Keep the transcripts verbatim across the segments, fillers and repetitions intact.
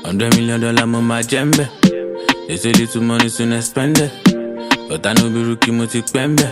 Hundred million dollar mama jembe. They say little money soon I spend it. But I know be rookie moti pembe.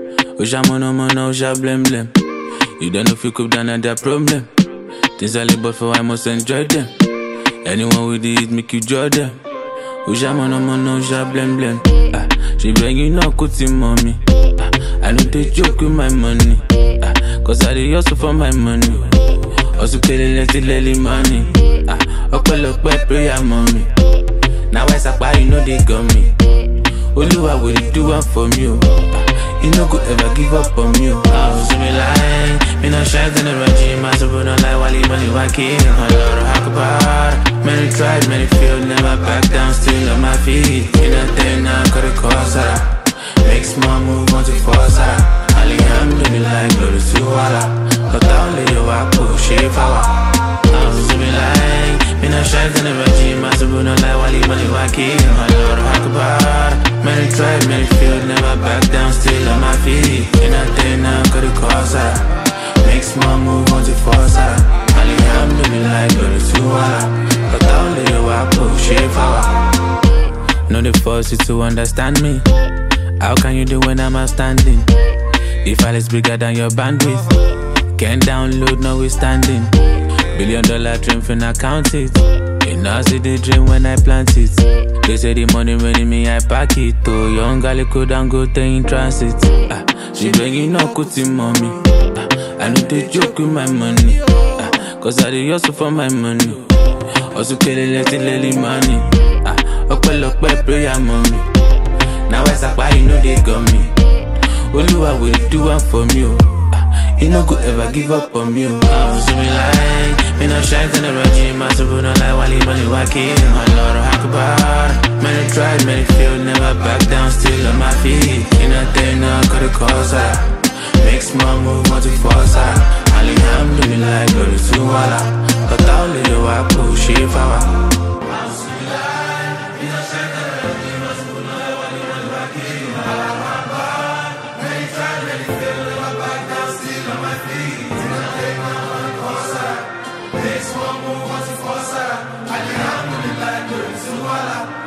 Oja mono mono oja blem blem. You don't know if you cook down at their problem. Things I live but for I must enjoy them. Anyone with it make you draw them. Oja mono mono oja blem blem. Ah, she begging no kuti mommy. Ah, I know they joke with my money. Ah, cause I dey hustle for my money. Also pay let it lely money. Ah, okpel okpel prayer mommy. Now I sapa you know they got me. Oluwa will do one for me. You no go ever give up on me. I was me lying, me no shy in the regime. I suppose no lie while he money wacky. My Lord Akbar. Many tried, many failed, never back down, still on my feet. In a day now, got a cause out. Make small move, want to force out. Alhamdulillah, glory to Allah. But only you I push it forward. I was me lying, me no shy in the regime. I suppose no lie while he money wacky. My Lord Akbar. Many tried, many failed, never back down, still on my feet. In a day now, got a cause out. Make small move, want to force out. Alhamdulillah, glory to Allah. But only you I push it forward. No they force you to understand me. How can you do when I'm outstanding? The file is bigger than your bandwidth. Can't download, notwithstanding. Billion dollar dream finna count it. And I see the dream when I plant it. They say the money running me, I pack it. Oh, young girl could and go in transit. Ah, she begging no kuti mommy. Ah, I know they joke with my money. Ah, cause I dey hustle for my money. Also kill it, let it lely money. Ah, okpel okpel prayer mommy. Now I sapa you know they got me. Oluwa will do one for me. Ah, you no go ever give up on me. I was me lying. Me no shy in the regime, I suppose no lie while he money wacky. My Lord Akbar. Many tried, many failed, never back down, still on my feet. In a day now, got a cause out. Make small move, want to force out. Alhamdulillah, glory to Allah. But only you I push it forward. Next one move, what's the force? Alhamdulillah, glory to Allah.